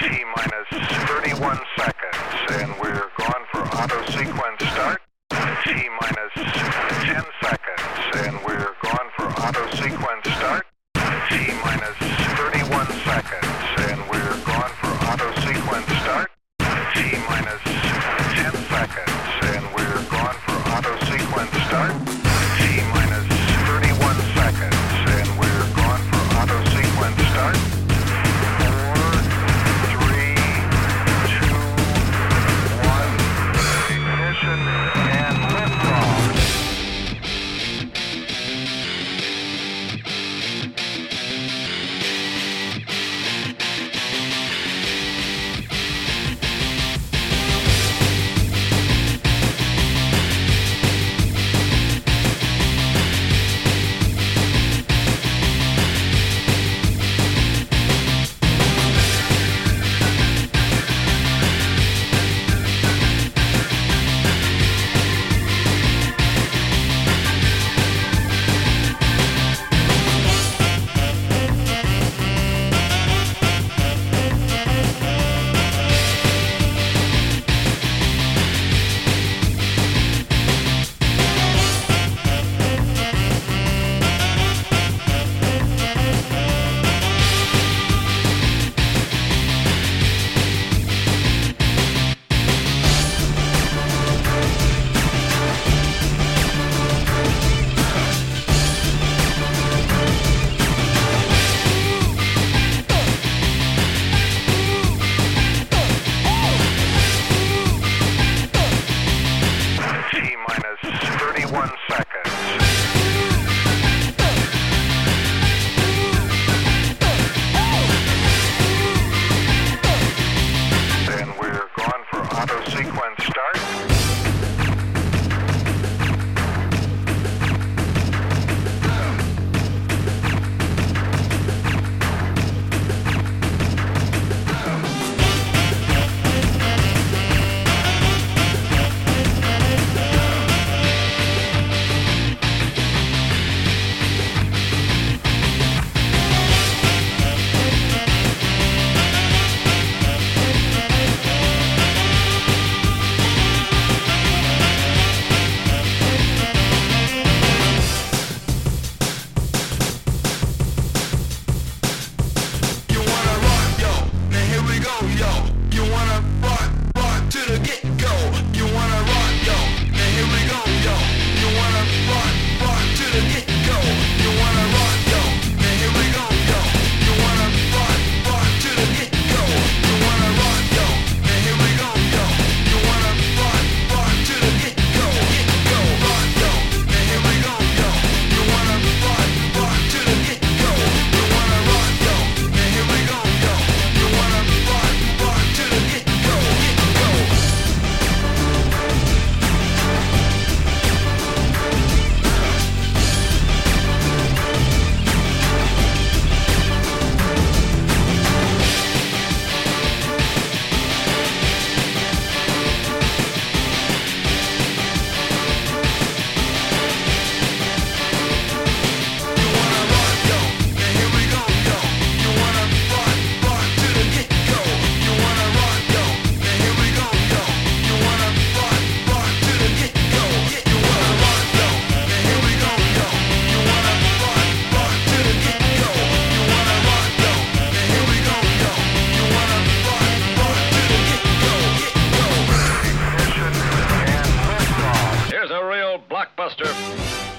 T-minus 31 seconds, and we're gone for auto sequence start. T-minus 10 seconds, and we're gone for auto sequence start. T-minus 31 seconds, and we're gone for auto sequence start. T-minus 10 seconds, and we're gone for auto sequence start. T-minus 31 seconds, and we're gone for auto sequence start. 4, 3, 2, 1, ignition and liftoff. T-minus 31 seconds. And we're gone for auto sequence start. Here's a real blockbuster.